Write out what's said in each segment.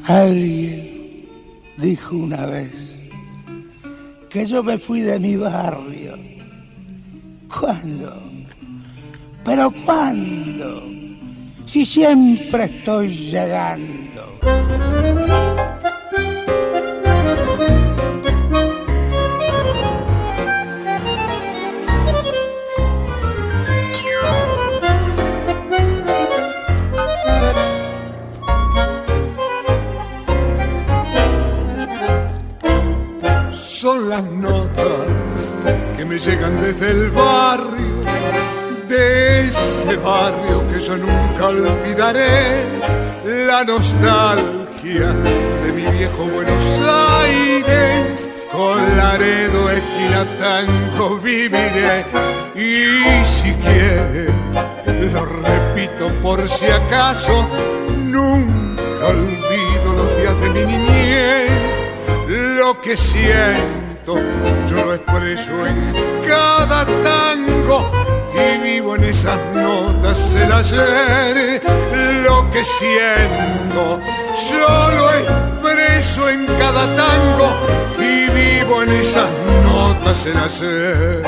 Alguien dijo una vez que yo me fui de mi barrio. ¿Cuándo? ¿Pero cuándo? Si siempre estoy llegando. Son las notas que me llegan desde el barrio, de ese barrio que yo nunca olvidaré. La nostalgia de mi viejo Buenos Aires, con Laredo, esquina Tango viviré. Y si quiere, lo repito por si acaso, nunca olvido los días de mi niñez. Lo que siento, yo lo expreso en cada tango y vivo en esas notas el ayer. Lo que siento, yo lo expreso en cada tango y vivo en esas notas el ayer.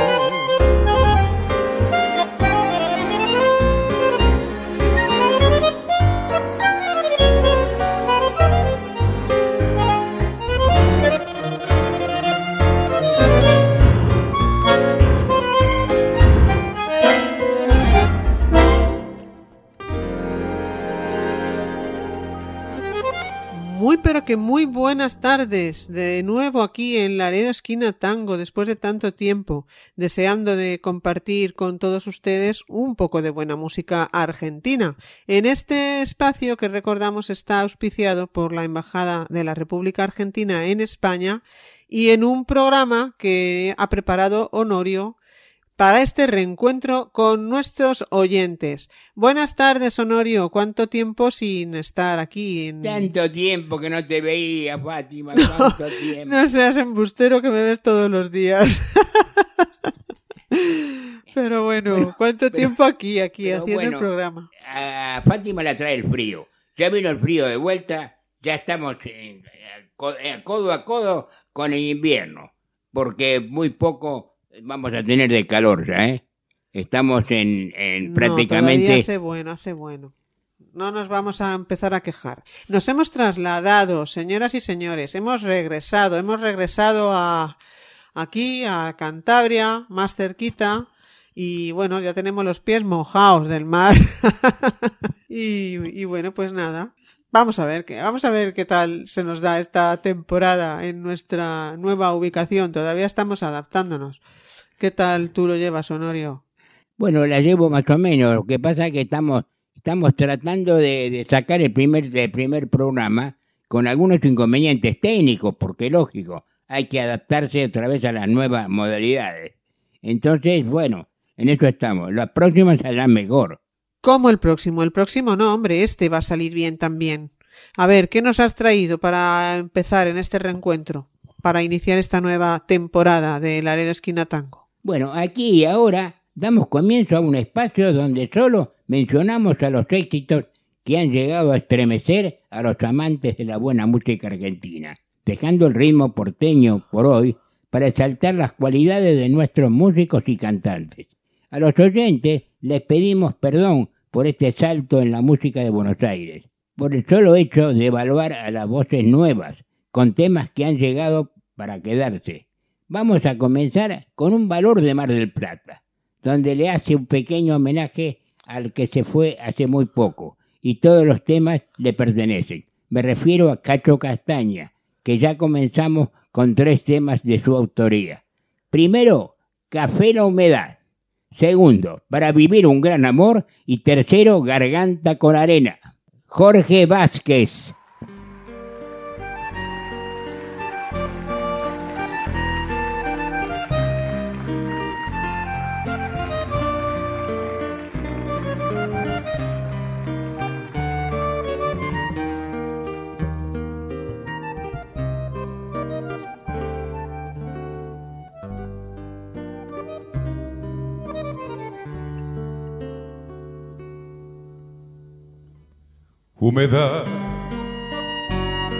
Pero que muy buenas tardes, de nuevo aquí en Laredo Esquina Tango, después de tanto tiempo, deseando de compartir con todos ustedes un poco de buena música argentina. En este espacio que recordamos está auspiciado por la Embajada de la República Argentina en España y en un programa que ha preparado Honorio para este reencuentro con nuestros oyentes. Buenas tardes, Honorio. ¿Cuánto tiempo sin estar aquí? Tanto tiempo que no te veía, Fátima. ¿Cuánto tiempo? No seas embustero, que me ves todos los días. Pero bueno, ¿cuánto tiempo aquí haciendo el programa? A Fátima la trae el frío. Ya vino el frío de vuelta. Ya estamos codo a codo con el invierno. Porque muy poco vamos a tener de calor ya, ¿eh? Estamos en prácticamente... Todavía hace bueno. No nos vamos a empezar a quejar. Nos hemos trasladado, señoras y señores, hemos regresado aquí a Cantabria, más cerquita, y bueno, ya tenemos los pies mojados del mar. y bueno, pues nada. Vamos a ver qué tal se nos da esta temporada en nuestra nueva ubicación. Todavía estamos adaptándonos. ¿Qué tal tú lo llevas, Honorio? Bueno, la llevo más o menos. Lo que pasa es que estamos tratando de sacar el primer programa con algunos inconvenientes técnicos, porque lógico, hay que adaptarse otra vez a las nuevas modalidades. Entonces, bueno, en eso estamos. Las próximas saldrán mejor. ¿Cómo el próximo? El próximo no, hombre, este va a salir bien también. A ver, ¿qué nos has traído para empezar en este reencuentro? Para iniciar esta nueva temporada de Laredo Esquina Tango. Bueno, aquí y ahora damos comienzo a un espacio donde solo mencionamos a los éxitos que han llegado a estremecer a los amantes de la buena música argentina, dejando el ritmo porteño por hoy para exaltar las cualidades de nuestros músicos y cantantes. A los oyentes les pedimos perdón por este salto en la música de Buenos Aires, por el solo hecho de evaluar a las voces nuevas, con temas que han llegado para quedarse. Vamos a comenzar con un valor de Mar del Plata, donde le hace un pequeño homenaje al que se fue hace muy poco, y todos los temas le pertenecen. Me refiero a Cacho Castaña, que ya comenzamos con 3 temas de su autoría. Primero, Café la Humedad. Segundo, Para vivir un gran amor. Y tercero, Garganta con arena. Jorge Vázquez. Humedad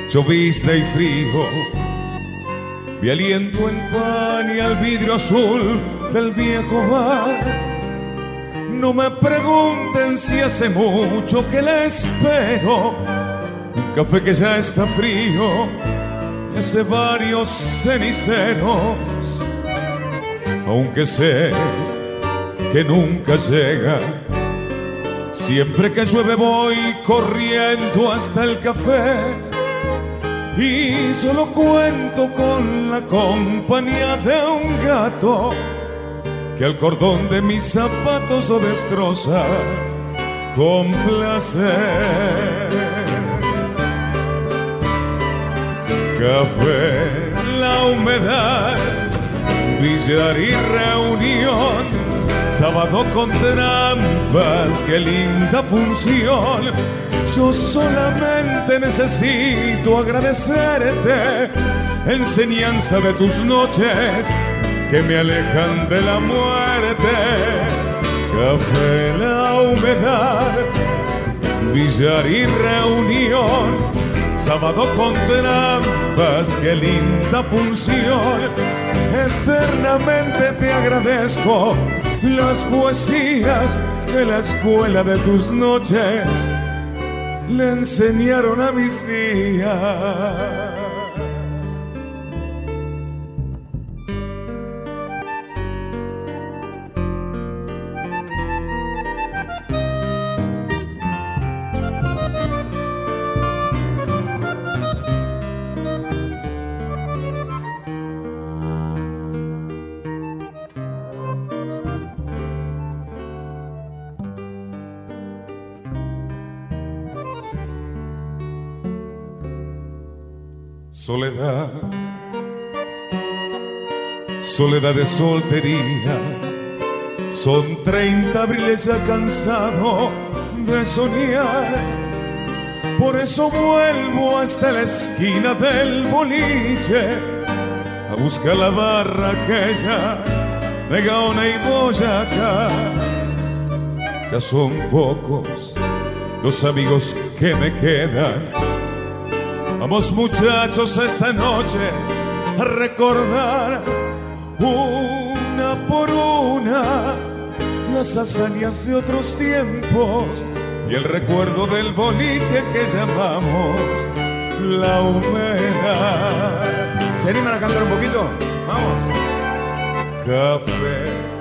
llovizna y frío. Mi aliento empaña el vidrio azul del viejo bar. No me pregunten si hace mucho que la espero. Un café que ya está frío y hace varios ceniceros. Aunque sé que nunca llega, siempre que llueve voy corriendo hasta el café. Y solo cuento con la compañía de un gato que al cordón de mis zapatos lo destroza con placer. Café, la humedad, billar y reunión, sábado con trampas, qué linda función. Yo solamente necesito agradecerte, enseñanza de tus noches que me alejan de la muerte. Café, la humedad, billar y reunión, sábado con trampas, qué linda función. Eternamente te agradezco las poesías que la escuela de tus noches le enseñaron a mis días. Soledad, soledad de soltería, son 30 abriles ya cansado de soñar. Por eso vuelvo hasta la esquina del boliche a buscar la barra aquella de Gaona y Boyacá. Ya son pocos los amigos que me quedan. Vamos muchachos esta noche a recordar una por una las hazañas de otros tiempos y el recuerdo del boliche que llamamos la humedad. ¿Se animan a cantar un poquito? Vamos. Café,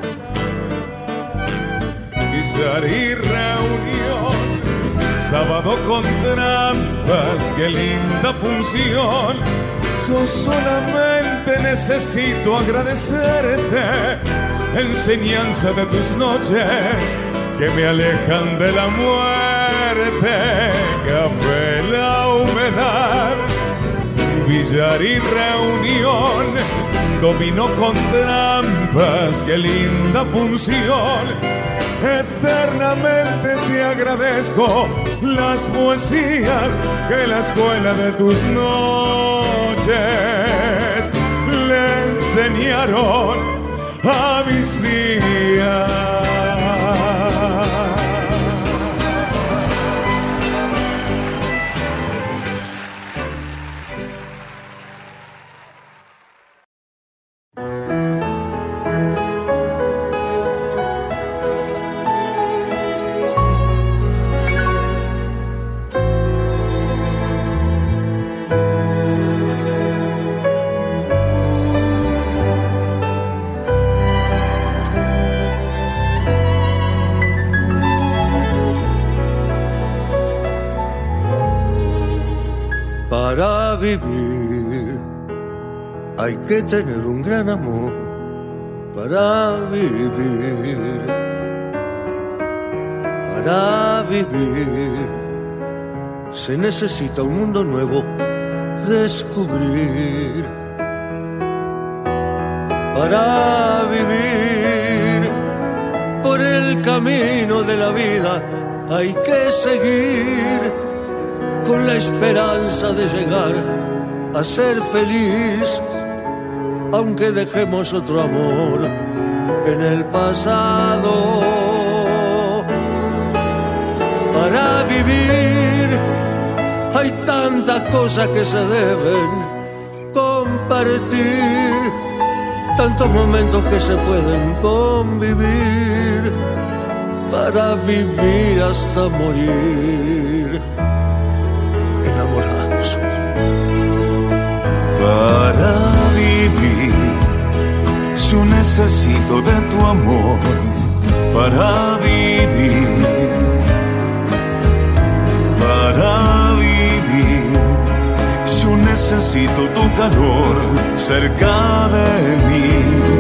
billar y reunión, sábado con trampas, qué linda función. Yo solamente necesito agradecerte, enseñanza de tus noches que me alejan de la muerte. Café, la humedad, billar y reunión, dominó con trampas, qué linda función. Eternamente te agradezco las poesías que la escuela de tus noches le enseñaron a mis días. Para vivir hay que tener un gran amor. Para vivir se necesita un mundo nuevo descubrir. Para vivir por el camino de la vida hay que seguir con la esperanza de llegar a ser feliz, aunque dejemos otro amor en el pasado. Para vivir hay Hay tantas cosas que se deben compartir, tantos momentos que se pueden convivir para vivir hasta morir enamorados. Para vivir yo necesito de tu amor. Para vivir yo necesito tu calor cerca de mí.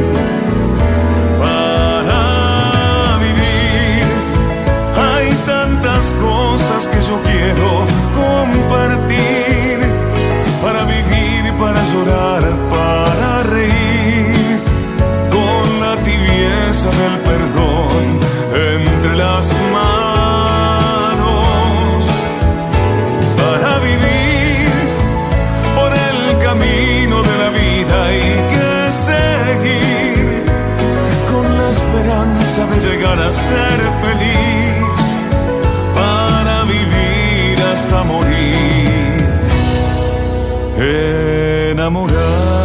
Para vivir hay tantas cosas que yo quiero compartir. Para vivir, para llorar, para reír, con la tibieza del perdón entre las manos. Para vivir por el camino de la vida hay que seguir, con la esperanza de llegar a ser feliz, para vivir hasta morir enamorados.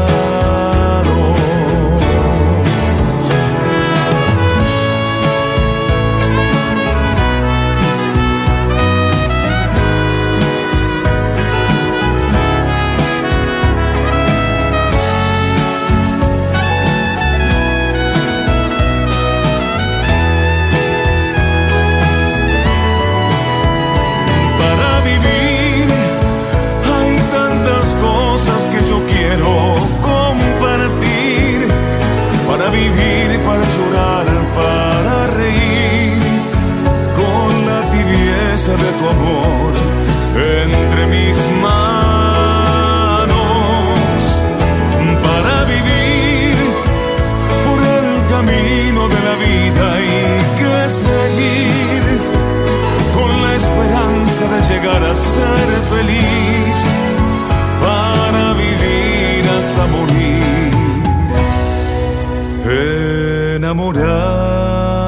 Para vivir, para llorar, para reír, con la tibieza de tu amor entre mis manos. Para vivir por el camino de la vida hay que seguir, con la esperanza de llegar a ser feliz, para vivir hasta morir enamorados.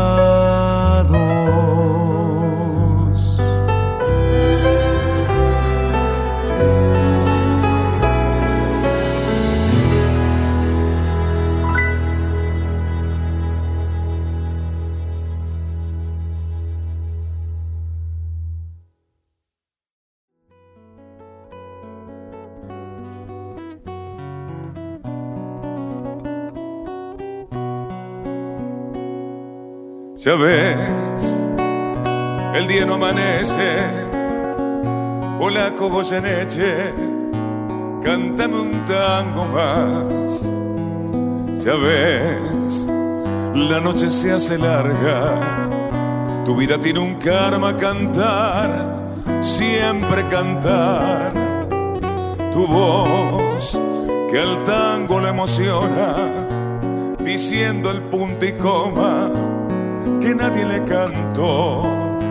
Ya ves, el día no amanece, polaco Goyeneche, cántame un tango más. Ya ves, la noche se hace larga, tu vida tiene un karma, cantar, siempre cantar. Tu voz que al tango le emociona, diciendo el punto y coma que nadie le cantó.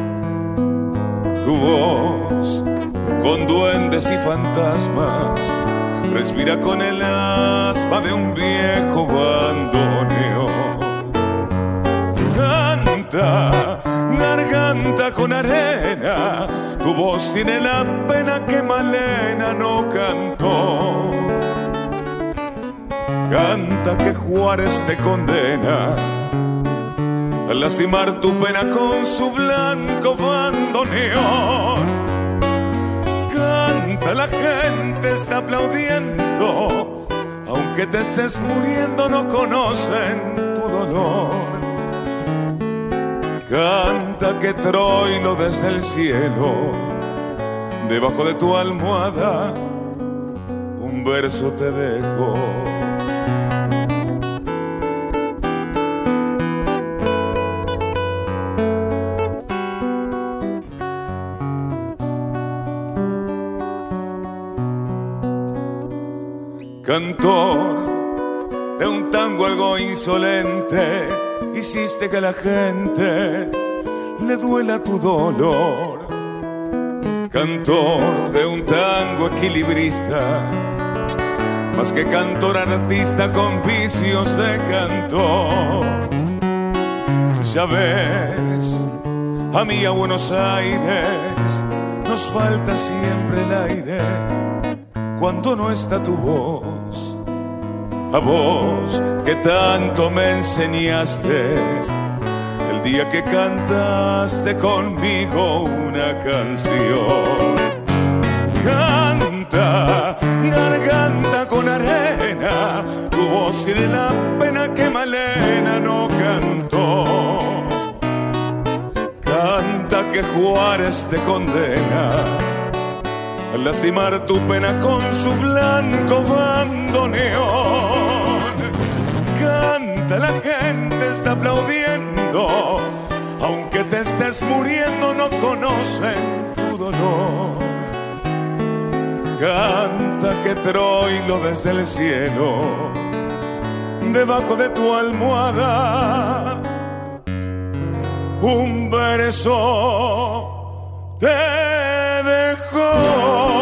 Tu voz con duendes y fantasmas respira con el asma de un viejo bandoneón. Canta, garganta con arena, tu voz tiene la pena que Malena no cantó. Canta que Juárez te condena a lastimar tu pena con su blanco bandoneón. Canta, la gente está aplaudiendo, aunque te estés muriendo no conocen tu dolor. Canta que Troilo desde el cielo, debajo de tu almohada, un verso te dejo. Cantor de un tango algo insolente, hiciste que a la gente le duela tu dolor. Cantor de un tango equilibrista, más que cantor artista con vicios de cantor. Ya ves, a mí a Buenos Aires nos falta siempre el aire cuando no está tu voz. A vos que tanto me enseñaste el día que cantaste conmigo una canción. Canta, garganta con arena, tu voz tiene la pena que Malena no cantó. Canta que Juárez te condena a lastimar tu pena con su blanco bandoneón. Canta, la gente está aplaudiendo, aunque te estés muriendo no conocen tu dolor. Canta que Troilo desde el cielo, debajo de tu almohada, un verso te dejó.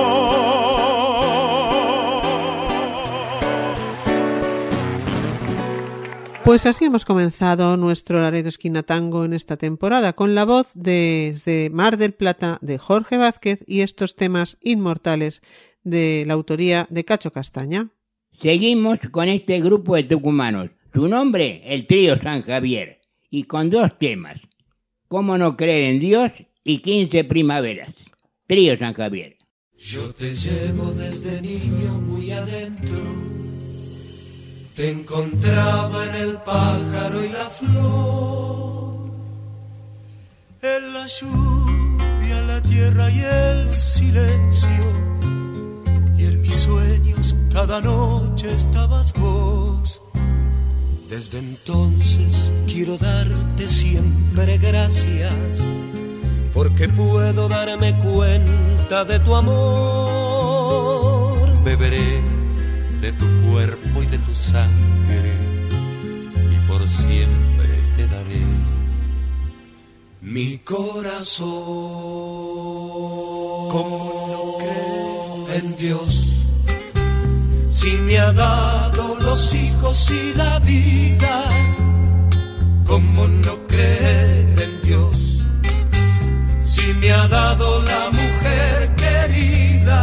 Pues así hemos comenzado nuestro Laredo Esquina Tango en esta temporada, con la voz desde Mar del Plata de Jorge Vázquez y estos temas inmortales de la autoría de Cacho Castaña. Seguimos con este grupo de tucumanos. Su nombre, el Trío San Javier, y con dos temas: ¿Cómo no creer en Dios? Y 15 primaveras. Trío San Javier. Yo te llevo desde niño muy adentro, te encontraba en el pájaro y la flor, en la lluvia, la tierra y el silencio, y en mis sueños cada noche estabas vos. Desde entonces quiero darte siempre gracias, porque puedo darme cuenta de tu amor. Beberé de tu cuerpo y de tu sangre, y por siempre te daré mi corazón. ¿Cómo no creo en Dios si me ha dado los hijos y la vida? ¿Cómo no creer en Dios si me ha dado la mujer querida?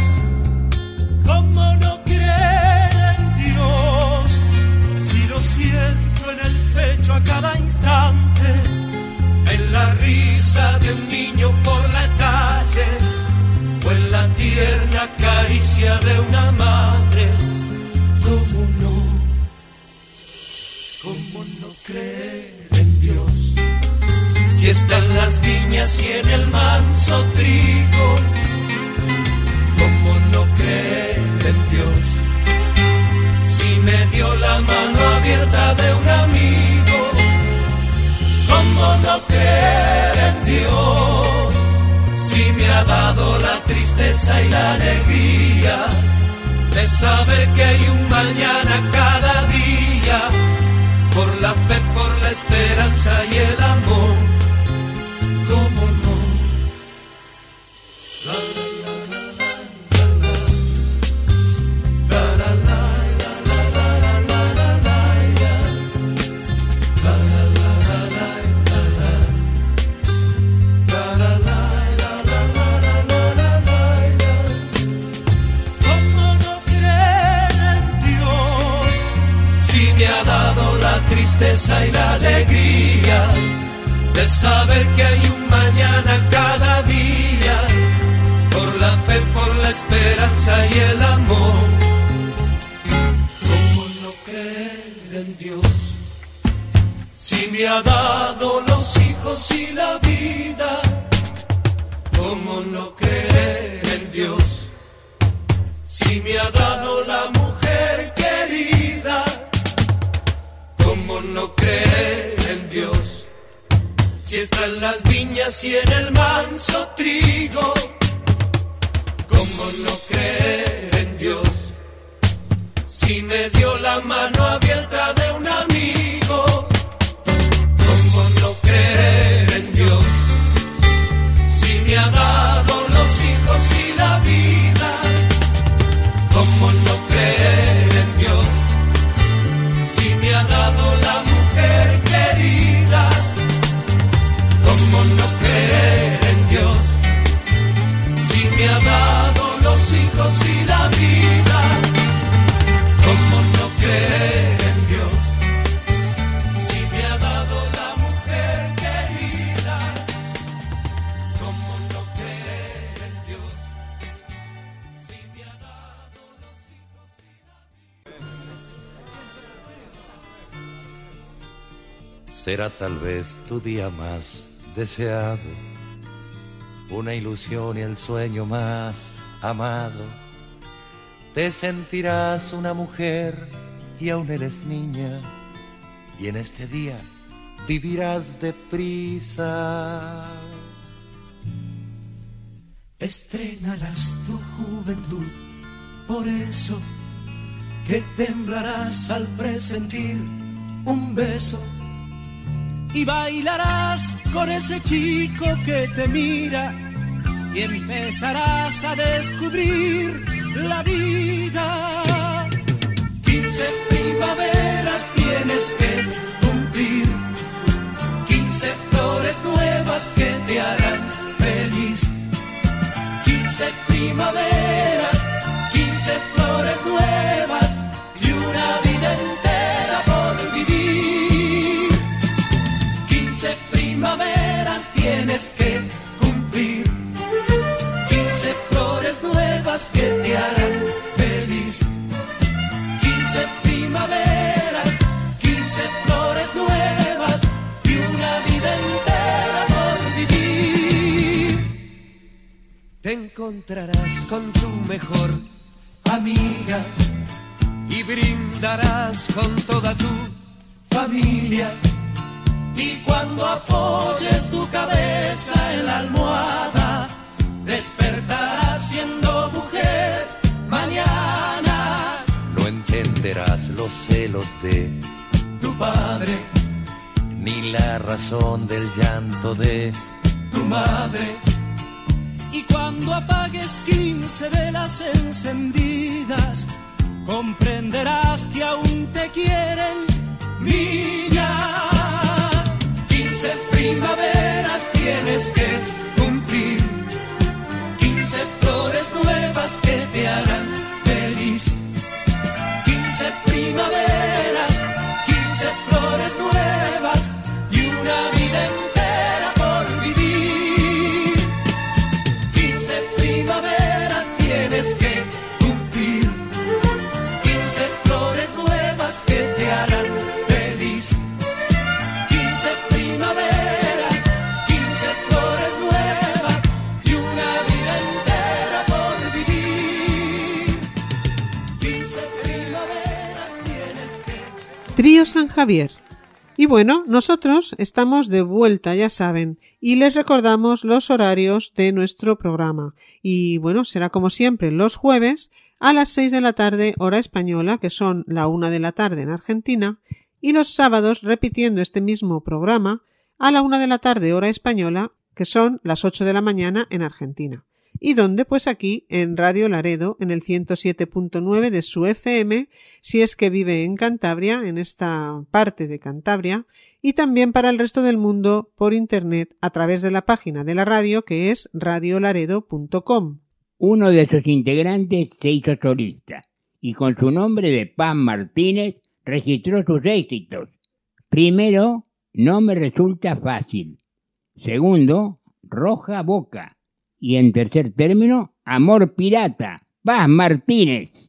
¿Cómo no creer en Dios si lo siento en el pecho a cada instante, en la risa de un niño por la calle o en la tierna caricia de una madre? ¿Cómo no creer en Dios si está en las viñas y en el manso trigo? ¿Cómo no creer en Dios si me dio la mano abierta de un amigo? ¿Cómo no creer en Dios si me ha dado la tristeza y la alegría de saber que hay un mañana cada día, por la fe, por la esperanza y el amor? ¿Cómo no? Tristeza y la alegría de saber que hay un mañana cada día, por la fe, por la esperanza y el amor. ¿Cómo no creer en Dios si me ha dado los hijos y la vida? ¿Cómo no creer en Dios si me ha dado la mujer querida? ¿Cómo no creer en Dios si está en las viñas y en el manso trigo? ¿Cómo no creer en Dios si me dio la mano abierta de un amigo? ¿Cómo no creer en Dios si me ha dado los hijos y la vida? ¿Cómo no creer en Dios si me ha dado la mujer querida? ¿Cómo no creer en Dios será tal vez tu día más deseado, una ilusión y el sueño más amado. Te sentirás una mujer y aún eres niña, y en este día vivirás deprisa. Estrenarás tu juventud, por eso que temblarás al presentir un beso, y bailarás con ese chico que te mira, y empezarás a descubrir la vida. 15 primaveras tienes que cumplir, 15 flores nuevas que te harán feliz. 15 primaveras, 15 flores nuevas y una vida entera por vivir. 15 primaveras tienes que cumplir, 15 flores nuevas que te harán feliz. 15 primaveras, 15 flores nuevas y una vida entera por vivir. Te encontrarás con tu mejor amiga y brindarás con toda tu familia. Y cuando apoyes tu cabeza en la almohada, despertarás siendo mujer mañana. No entenderás los celos de Tu padre, ni la razón del llanto de tu madre. Y cuando apagues 15 velas encendidas, comprenderás que aún te quieren, niña. 15 primaveras tienes que cumplir, 15 flores nuevas que te harán feliz. 15 primaveras, 15 flores nuevas y una vida entera por vivir. 15 primaveras tienes que cumplir, 15 flores nuevas que te harán feliz. 15 primaveras, 15 flores nuevas y una vida entera por vivir. 15 primaveras tienes que... Trío San Javier. Y bueno, nosotros estamos de vuelta, ya saben, y les recordamos los horarios de nuestro programa. Y bueno, será como siempre los jueves a las 6 de la tarde, hora española, que son la 1 de la tarde en Argentina, y los sábados repitiendo este mismo programa a la 1 de la tarde, hora española, que son las 8 de la mañana en Argentina. Y donde, pues aquí, en Radio Laredo, en el 107.9 de su FM, si es que vive en Cantabria, en esta parte de Cantabria, y también para el resto del mundo por internet a través de la página de la radio que es radiolaredo.com. Uno de sus integrantes se hizo solista y con su nombre de Paz Martínez registró sus éxitos. Primero, No me resulta fácil. Segundo, Roja Boca. Y en tercer término, Amor Pirata, Paz Martínez.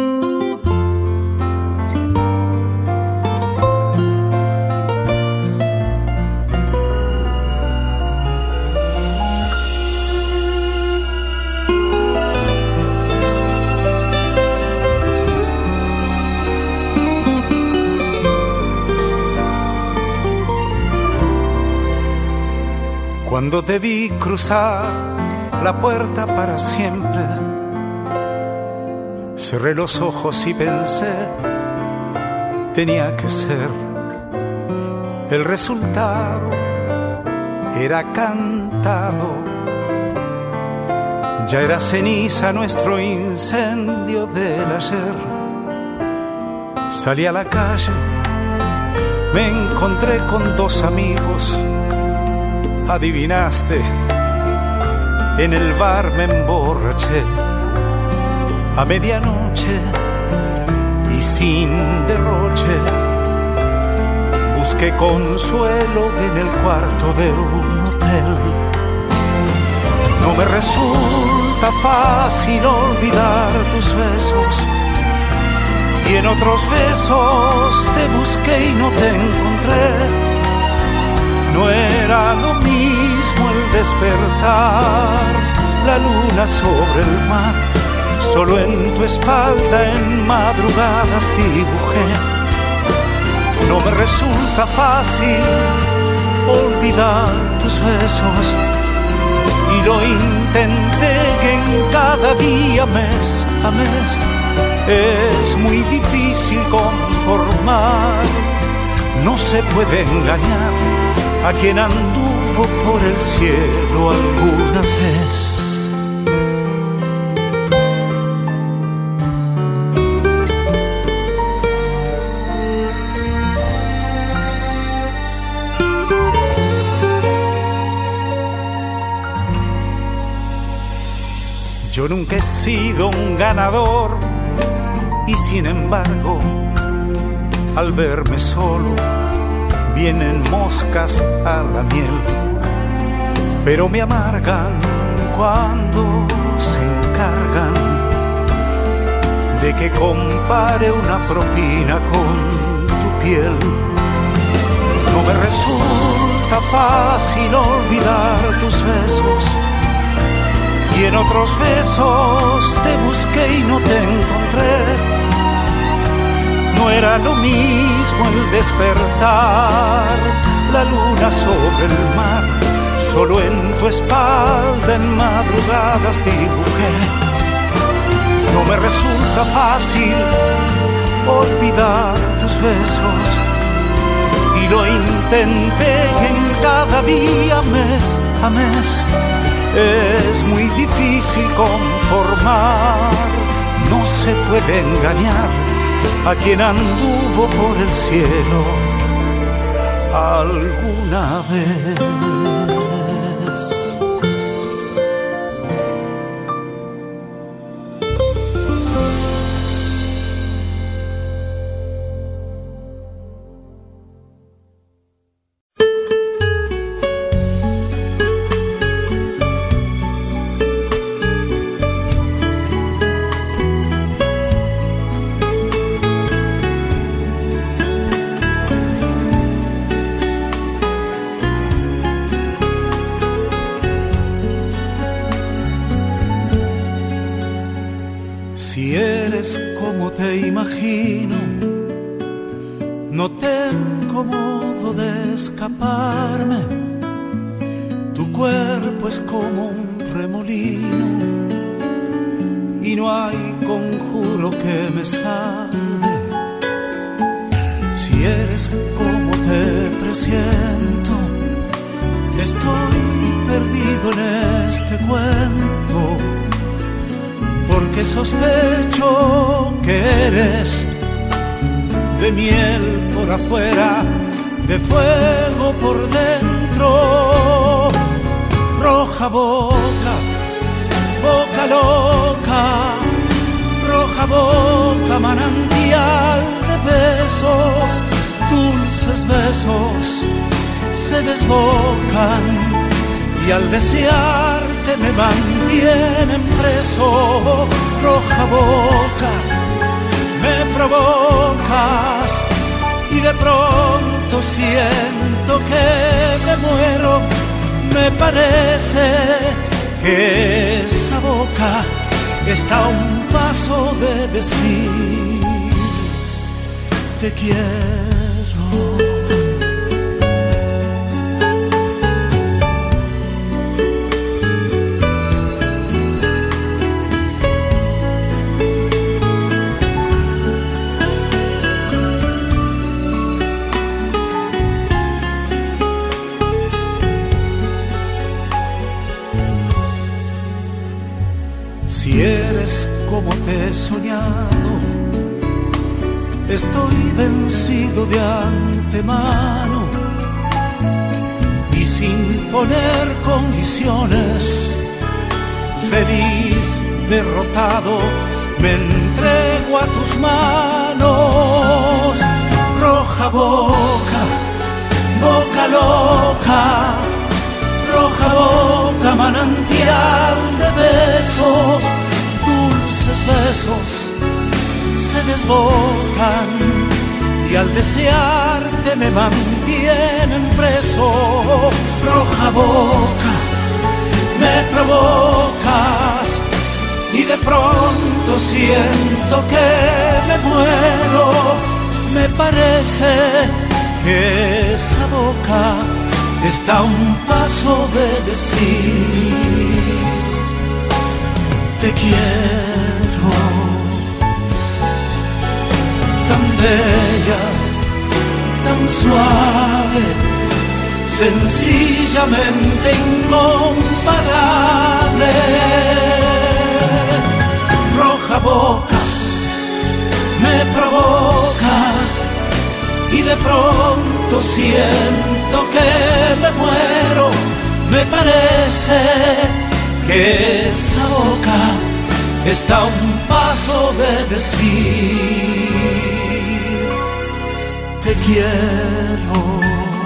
Cuando te vi cruzar la puerta para siempre, cerré los ojos y pensé, tenía que ser. El resultado era cantado, ya era ceniza nuestro incendio del ayer. Salí a la calle, me encontré con dos amigos. Adivinaste, en el bar me emborraché a medianoche y sin derroche. Busqué consuelo en el cuarto de un hotel. No me resulta fácil olvidar tus besos, y en otros besos te busqué y no te encontré. No era lo mismo el despertar, la luna sobre el mar. Solo en tu espalda en madrugadas dibujé. No me resulta fácil olvidar tus besos, y lo intenté en cada día, mes a mes. Es muy difícil conformar, no se puede engañar a quien anduvo por el cielo alguna vez. Yo nunca he sido un ganador y sin embargo, al verme solo, vienen moscas a la miel, pero me amargan cuando se encargan de que compare una propina con tu piel. No me resulta fácil olvidar tus besos, y en otros besos te busqué y no te encontré. No era lo mismo el despertar, la luna sobre el mar. Solo en tu espalda en madrugadas dibujé. No me resulta fácil olvidar tus besos, y lo intenté en cada día, mes a mes. Es muy difícil conformar, no se puede engañar a quien anduvo por el cielo alguna vez. Si eres como te imagino, no tengo modo de escaparme. Tu cuerpo es como un remolino y no hay conjuro que me salve. Si eres como te presiento, estoy perdido en este cuento, porque sospecho que eres de miel por afuera, de fuego por dentro. Roja boca, boca loca, roja boca, manantial de besos, dulces besos se desbocan y al desearte me mantienen preso. Roja boca, me provocas y de pronto siento que me muero. Me parece que esa boca está a un paso de decir te quiero. Si eres como te he soñado, estoy vencido de antemano y sin poner condiciones, feliz, derrotado, me entrego a tus manos. Roja boca, boca loca, roja boca, manantial de besos, dulces besos se desbocan y al desearte me mantienen preso. Roja boca, me provocas y de pronto siento que me muero. Me parece que esa boca está a un paso de decir te quiero. Tan bella, tan suave, sencillamente incomparable. Roja boca, me provocas y de pronto siento que me muero. Me parece que esa boca está a un paso de decir te quiero.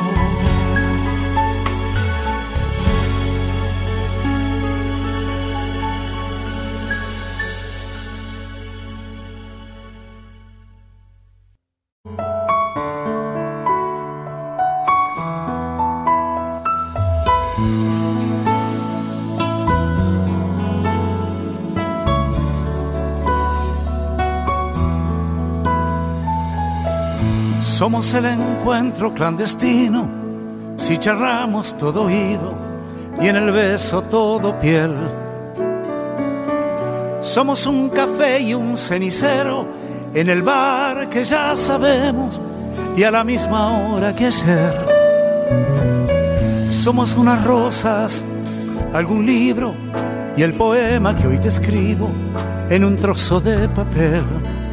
Somos el encuentro clandestino, si charramos todo oído y en el beso todo piel. Somos un café y un cenicero en el bar que ya sabemos y a la misma hora que ayer. Somos unas rosas, algún libro y el poema que hoy te escribo en un trozo de papel.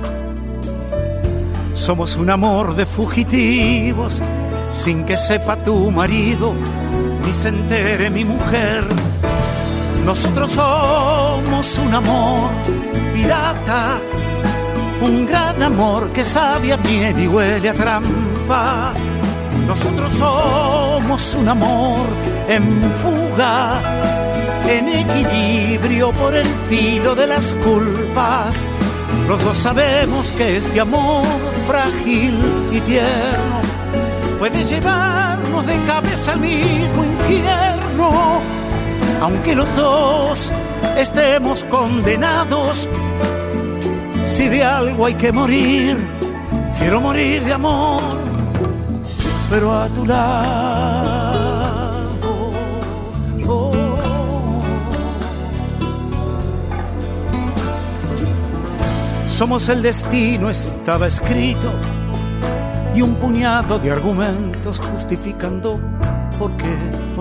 Somos un amor de fugitivos, sin que sepa tu marido, ni se entere mi mujer. Nosotros somos un amor pirata, un gran amor que sabe a miel y huele a trampa. Nosotros somos un amor en fuga, en equilibrio por el filo de las culpas. Los dos sabemos que este amor frágil y tierno puede llevarnos de cabeza al mismo infierno. Aunque los dos estemos condenados, si de algo hay que morir, quiero morir de amor, pero a tu lado. Oh. Somos el destino, estaba escrito, y un puñado de argumentos justificando por qué.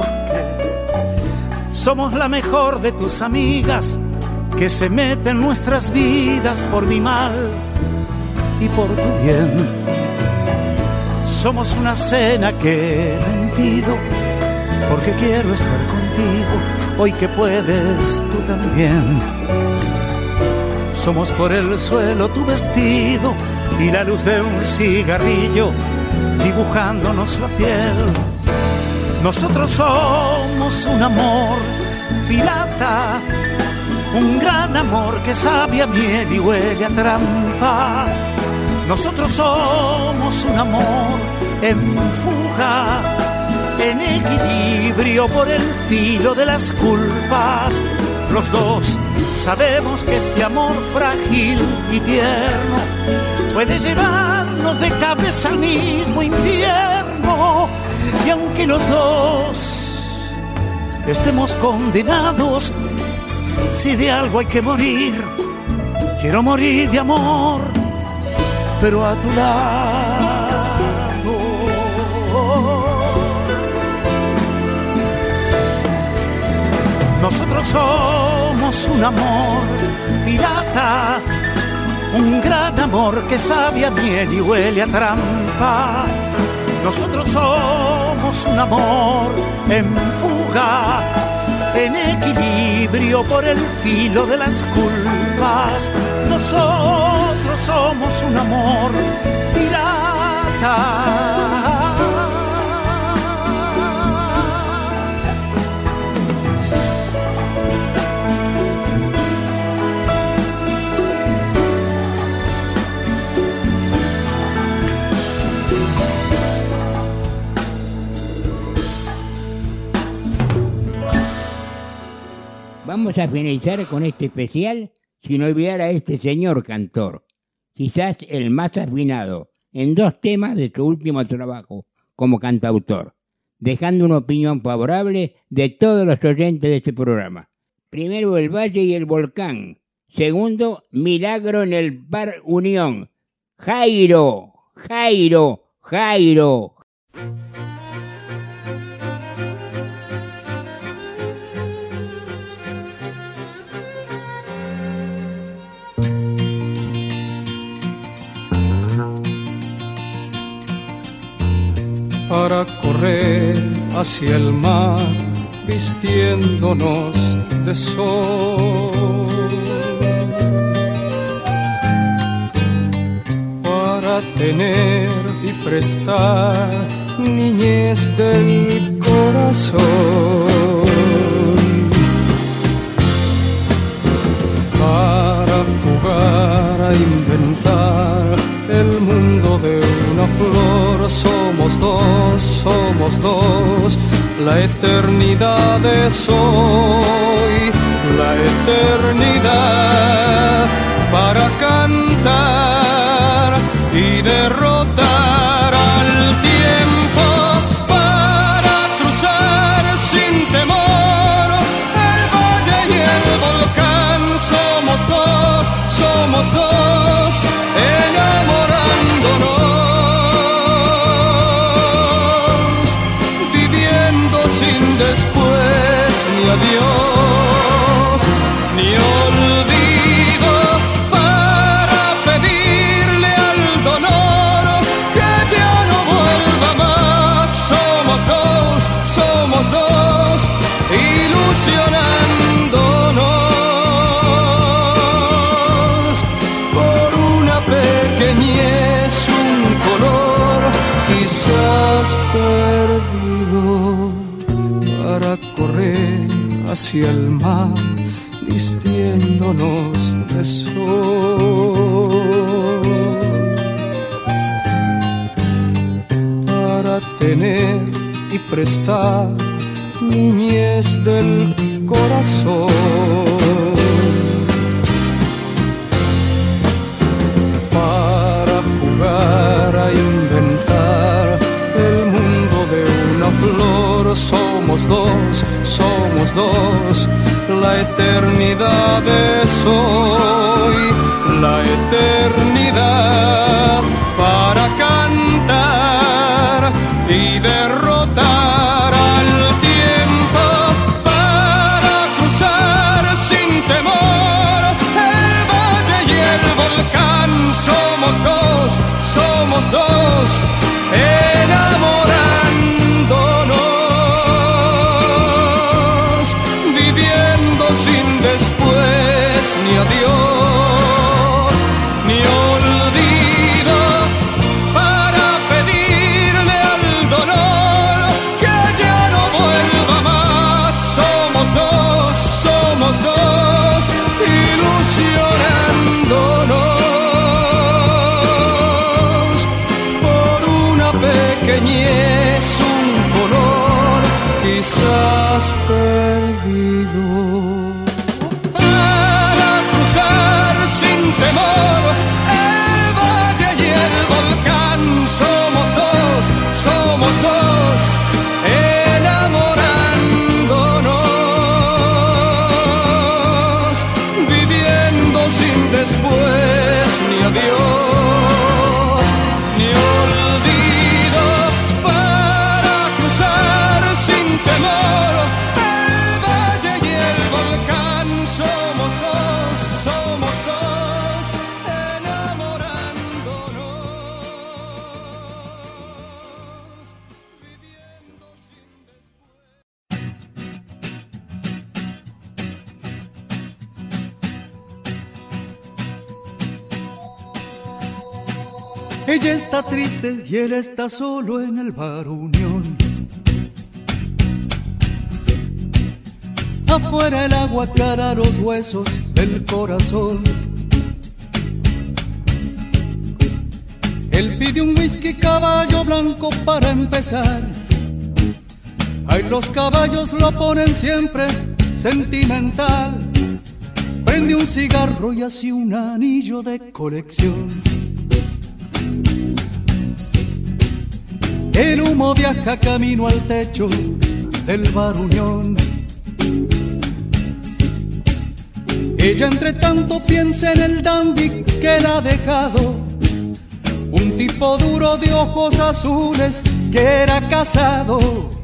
Somos la mejor de tus amigas que se mete en nuestras vidas por mi mal y por tu bien. Somos una cena que he mentido porque quiero estar contigo hoy que puedes tú también. Somos por el suelo tu vestido y la luz de un cigarrillo dibujándonos la piel. Nosotros somos un amor pirata, un gran amor que sabe a miel y huele a trampa. Nosotros somos un amor en fuga, en equilibrio por el filo de las culpas. Los dos sabemos que este amor frágil y tierno puede llevarnos de cabeza al mismo infierno. Y aunque los dos estemos condenados, si de algo hay que morir, quiero morir de amor, pero a tu lado. Nosotros somos un amor pirata, un gran amor que sabe a miel y huele a trampa. Nosotros somos un amor en fuga, en equilibrio por el filo de las culpas. Nosotros somos un amor pirata. Vamos a finalizar con este especial sin olvidar a este señor cantor, quizás el más afinado en 2 temas de su último trabajo como cantautor, dejando una opinión favorable de todos los oyentes de este programa. Primero, El Valle y el Volcán. Segundo, Milagro en el Bar Unión. Jairo, Jairo, Jairo. Para correr hacia el mar, vistiéndonos de sol, para tener y prestar niñez del corazón, para jugar a inventar el mundo de una flor. Somos dos, la eternidad es hoy, la eternidad para cantar y derrotar al tiempo, para cruzar sin temor el valle y el volcán. Somos dos, enamorándonos, sin después ni adiós ni olvido, para pedirle al dolor que ya no vuelva más. Somos dos, ilusionándonos por una pequeñez, un color quizás perdido, para correr hacia el mar, vistiéndonos de sol, para tener y prestar niñez del corazón, para jugar a inventar el mundo de una flor. Somos dos, la eternidad es hoy, la eternidad para cantar y derrotar al tiempo, para cruzar sin temor el valle y el volcán. Somos dos, enamorándonos, viviendo sin después ni adiós ni olvido, para pedirle al dolor que ya no vuelva más. Somos dos, ilusionándonos por una pequeñez, un color quizás perdido, para cruzar sin temor el valle y el volcán. Somos dos, enamorándonos, viviendo sin después ni adiós ni olvido, para cruzar sin temor el valle y el volcán. Somos dos, enamorándonos, viviendo sin después. Ella está triste y él está solo en el Bar Unión. Afuera el agua aclara los huesos del corazón. Él pide un whisky caballo blanco para empezar. Ay, los caballos lo ponen siempre sentimental. Prende un cigarro y así un anillo de colección. El humo viaja camino al techo del Bar Unión. Ella entre tanto piensa en el dandy que la ha dejado, un tipo duro de ojos azules que era casado.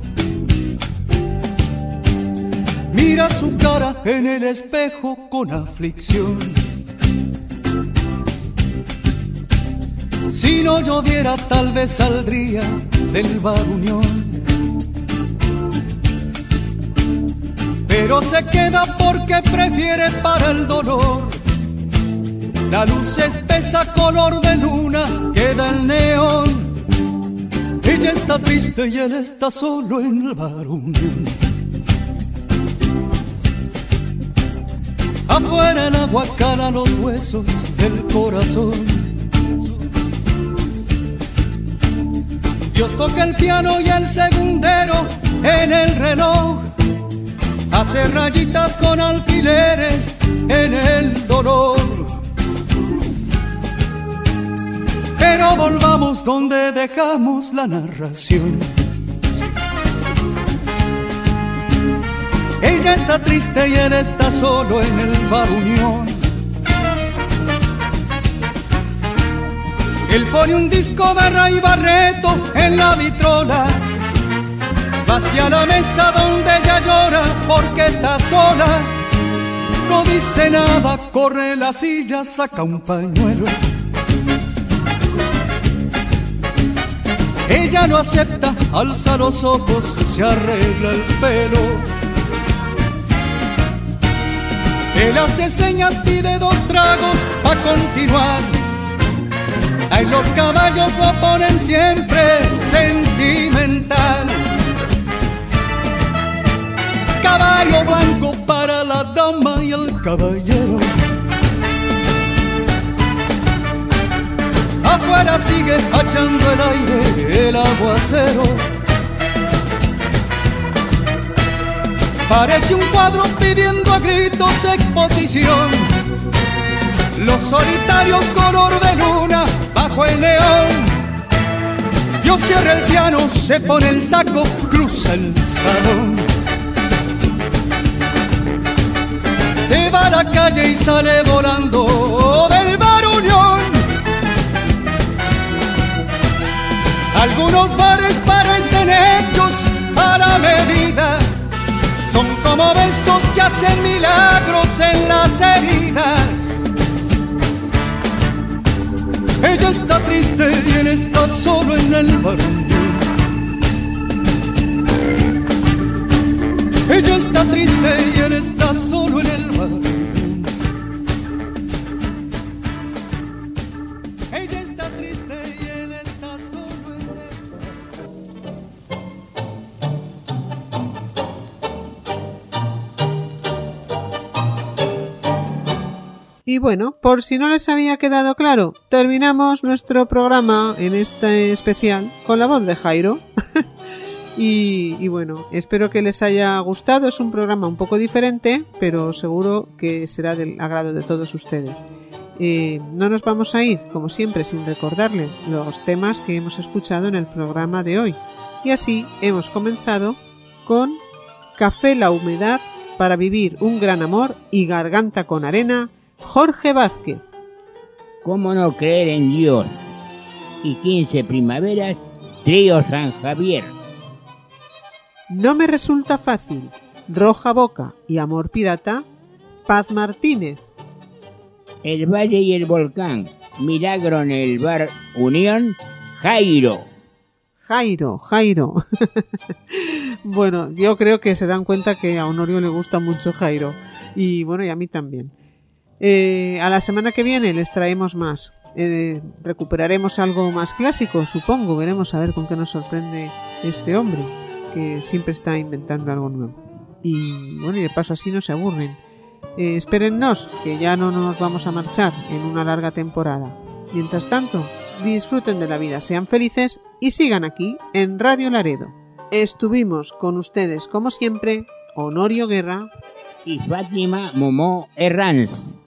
Mira su cara en el espejo con aflicción. Si no lloviera tal vez saldría del Bar Unión. Pero se queda porque prefiere para el dolor la luz espesa color de luna que da el neón. Ella está triste y él está solo en el Bar Unión. Afuera el agua cala los huesos del corazón. Dios toca el piano y el segundero en el reloj hace rayitas con alfileres en el dolor. Pero volvamos donde dejamos la narración. Ella está triste y él está solo en el Bar Unión. Él pone un disco de Ray Barreto en la vitrola, va hacia la mesa donde ella llora porque está sola. No dice nada, corre la silla, saca un pañuelo. Ella no acepta, alza los ojos, se arregla el pelo. Él hace señas, pide 2 tragos pa' continuar. Ay, los caballos lo ponen siempre sentimental. Caballo blanco para la dama y el caballero. Afuera sigue echando el aire el aguacero. Parece un cuadro pidiendo a gritos exposición. Los solitarios color de luna bajo el neón. Dios cierra el piano, se pone el saco, cruza el salón. Se va a la calle y sale volando del Bar Unión. Algunos bares parecen hechos a la medida. Son como besos que hacen milagros en las heridas. Ella está triste y él está solo en el Bar Unión. Ella está triste y él está solo en el Bar Unión. Ella está triste y él está solo en el Y bueno, por si no les había quedado claro, terminamos nuestro programa en este especial con la voz de Jairo. Y bueno, espero que les haya gustado. Es un programa un poco diferente, pero seguro que será del agrado de todos ustedes. No nos vamos a ir, como siempre, sin recordarles los temas que hemos escuchado en el programa de hoy. Y así hemos comenzado con Café La Humedad, Para Vivir un Gran Amor y Garganta con Arena, Jorge Vázquez. ¿Cómo no creer en Dios? Y 15 primaveras, Trío San Javier. No me resulta fácil, Roja Boca y Amor Pirata, Paz Martínez. El Valle y el Volcán, Milagro en el Bar Unión, Jairo. Jairo. Bueno, yo creo que se dan cuenta que a Honorio le gusta mucho Jairo. Y bueno, y a mí también. A la semana que viene les traemos más. Recuperaremos algo más clásico, supongo. Veremos a ver con qué nos sorprende este hombre, que siempre está inventando algo nuevo. Y bueno, y de paso así no se aburren. Espérennos, que ya no nos vamos a marchar en una larga temporada. Mientras tanto, disfruten de la vida, sean felices y sigan aquí en Radio Laredo. Estuvimos con ustedes, como siempre, Honorio Guerra y Fátima Momó Herranz.